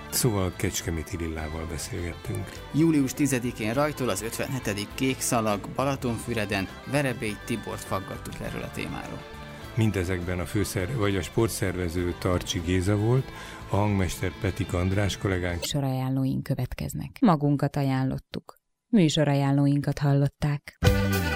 Szóval Kecskeméti Lillával beszélgettünk. Július 10-én rajtól az 57. Kék Szalag Balatonfüreden Verebély Tibort faggattuk erről a témáról. Mindezekben a vagy a sportszervező Tarcsi Géza volt, a hangmester Petik András kollégánk. Műsorajánlóink következnek. Magunkat ajánlottuk. Műsorajánlóinkat hallották.